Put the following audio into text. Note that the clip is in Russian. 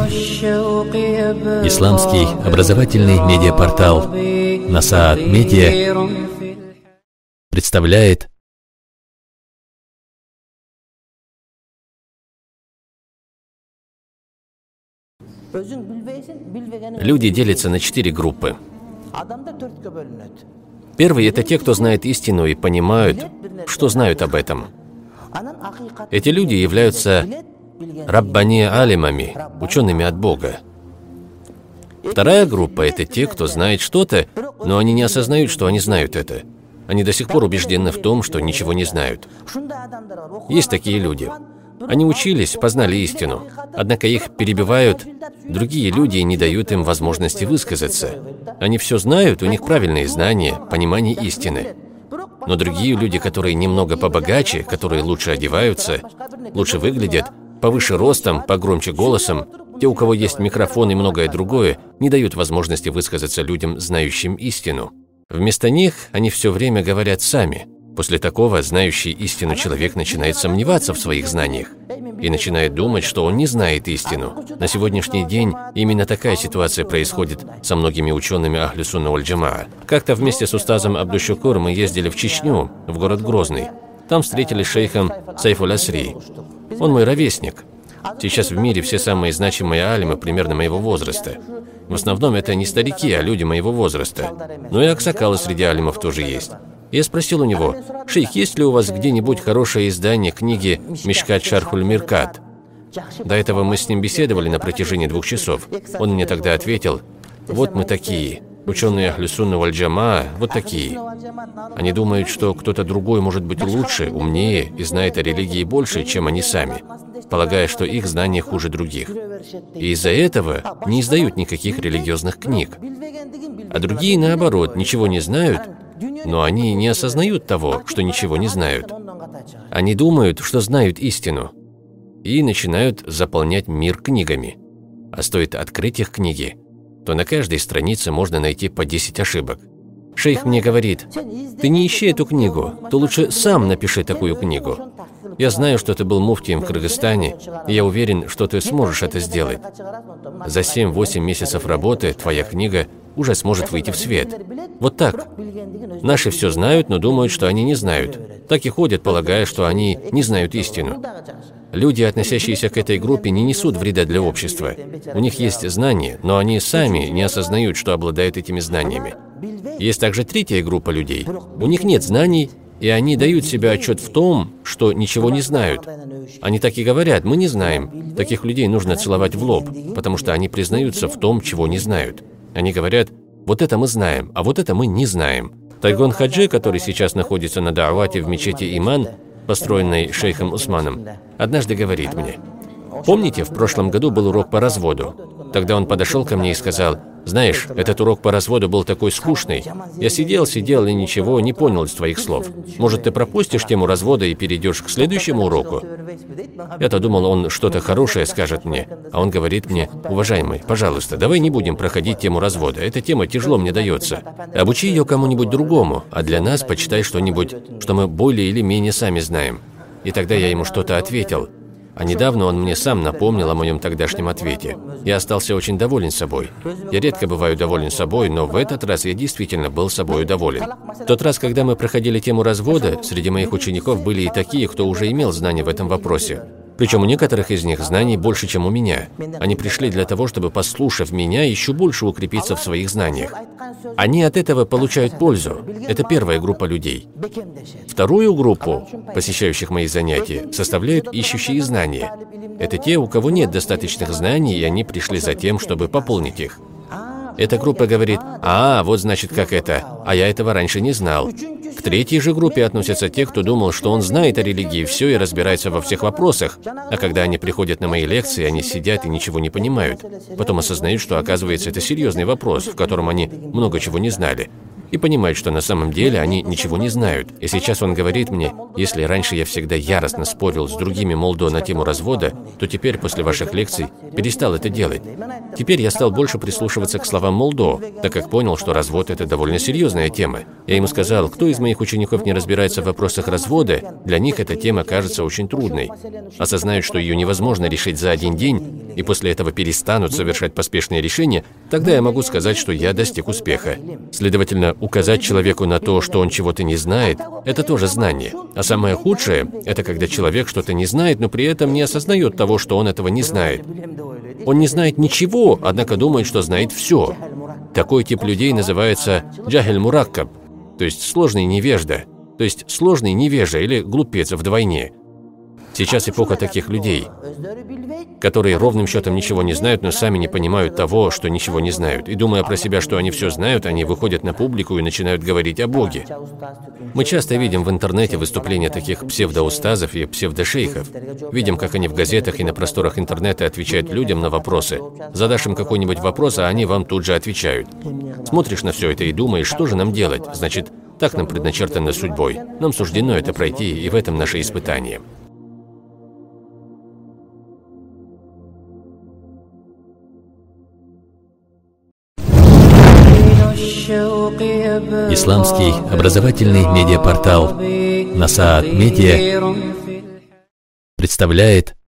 Исламский образовательный медиапортал Насаат Медиа представляет Люди делятся на 4 группы. Первые – это те, кто знает истину и понимают, что знают об этом. Эти люди являются раббани-алимами, учеными от Бога. Вторая группа – это те, кто знает что-то, но они не осознают, что они знают это. Они до сих пор убеждены в том, что ничего не знают. Есть такие люди. Они учились, познали истину, однако их перебивают другие люди и не дают им возможности высказаться. Они все знают, у них правильные знания, понимание истины. Но другие люди, которые немного побогаче, которые лучше одеваются, лучше выглядят, повыше ростом, погромче голосом, те, у кого есть микрофон и многое другое, не дают возможности высказаться людям, знающим истину. Вместо них они все время говорят сами. После такого знающий истину человек начинает сомневаться в своих знаниях и начинает думать, что он не знает истину. На сегодняшний день именно такая ситуация происходит со многими учеными Ахлю Сунна валь Джамаа. Как-то вместе с устазом Абдуш-Шукур мы ездили в Чечню, в город Грозный. Там встретились с шейхом Сайфуль Асри. Он мой ровесник. Сейчас в мире все самые значимые алимы примерно моего возраста. В основном это не старики, а люди моего возраста. Но и аксакалы среди алимов тоже есть. Я спросил у него: «Шейх, есть ли у вас где-нибудь хорошее издание книги Мишкат Шархуль Миркат?» До этого мы с ним беседовали на протяжении 2 часов. Он мне тогда ответил: «Вот мы такие, ученые Ахлю Сунна валь Джамаа, вот такие. Они думают, что кто-то другой может быть лучше, умнее и знает о религии больше, чем они сами, полагая, что их знания хуже других. И из-за этого не издают никаких религиозных книг. А другие, наоборот, ничего не знают, но они не осознают того, что ничего не знают. Они думают, что знают истину, и начинают заполнять мир книгами. А стоит открыть их книги, то на каждой странице можно найти по 10 ошибок. Шейх мне говорит: «Ты не ищи эту книгу, ты лучше сам напиши такую книгу. Я знаю, что ты был муфтием в Кыргызстане, и я уверен, что ты сможешь это сделать. За 7-8 месяцев работы твоя книга уже сможет выйти в свет». Вот так. Наши все знают, но думают, что они не знают. Так и ходят, полагая, что они не знают истину. Люди, относящиеся к этой группе, не несут вреда для общества. У них есть знания, но они сами не осознают, что обладают этими знаниями. Есть также третья группа людей. У них нет знаний, и они дают себе отчет в том, что ничего не знают. Они так и говорят: «Мы не знаем». Таких людей нужно целовать в лоб, потому что они признаются в том, чего не знают. Они говорят: «Вот это мы знаем, а вот это мы не знаем». Тайгон Хаджи, который сейчас находится на да'вате в мечети Иман, построенной шейхом Усманом, однажды говорит мне: «Помните, в прошлом году был урок по разводу? Тогда он подошел ко мне и сказал: знаешь, этот урок по разводу был такой скучный. Я сидел и ничего не понял из твоих слов. Может, ты пропустишь тему развода и перейдешь к следующему уроку?» Я-то думал, он что-то хорошее скажет мне, а он говорит мне: «Уважаемый, пожалуйста, давай не будем проходить тему развода. Эта тема тяжело мне дается. Обучи ее кому-нибудь другому, а для нас почитай что-нибудь, что мы более или менее сами знаем». И тогда я ему что-то ответил. А недавно он мне сам напомнил о моем тогдашнем ответе. Я остался очень доволен собой. Я редко бываю доволен собой, но в этот раз я действительно был собой доволен. В тот раз, когда мы проходили тему развода, среди моих учеников были и такие, кто уже имел знания в этом вопросе. Причем у некоторых из них знаний больше, чем у меня. Они пришли для того, чтобы, послушав меня, еще больше укрепиться в своих знаниях. Они от этого получают пользу. Это первая группа людей. Вторую группу, посещающих мои занятия, составляют ищущие знания. Это те, у кого нет достаточных знаний, и они пришли за тем, чтобы пополнить их. Эта группа говорит: «А, вот значит как это, а я этого раньше не знал». К третьей же группе относятся те, кто думал, что он знает о религии все и разбирается во всех вопросах, а когда они приходят на мои лекции, они сидят и ничего не понимают. Потом осознают, что, оказывается, это серьезный вопрос, в котором они много чего не знали. И понимают, что на самом деле они ничего не знают. И сейчас он говорит мне: «Если раньше я всегда яростно спорил с другими молдо на тему развода, то теперь после ваших лекций перестал это делать. Теперь я стал больше прислушиваться к словам молдо, так как понял, что развод – это довольно серьезная тема». Я ему сказал: «Кто из моих учеников не разбирается в вопросах развода, для них эта тема кажется очень трудной. Осознают, что ее невозможно решить за один день, и после этого перестанут совершать поспешные решения, тогда я могу сказать, что я достиг успеха. Следовательно, указать человеку на то, что он чего-то не знает, это тоже знание. А самое худшее – это когда человек что-то не знает, но при этом не осознает того, что он этого не знает. Он не знает ничего, однако думает, что знает все. Такой тип людей называется джахиль мураккаб, то есть сложный невежда, то есть сложный невежа или глупец вдвойне. Сейчас эпоха таких людей, которые ровным счетом ничего не знают, но сами не понимают того, что ничего не знают. И думая про себя, что они все знают, они выходят на публику и начинают говорить о Боге. Мы часто видим в интернете выступления таких псевдоустазов и псевдошейхов. Видим, как они в газетах и на просторах интернета отвечают людям на вопросы. Задашь им какой-нибудь вопрос, а они вам тут же отвечают. Смотришь на все это и думаешь, что же нам делать? Значит, так нам предначертано судьбой. Нам суждено это пройти, и в этом наше испытание. Исламский образовательный медиапортал Насаат Медиа представляет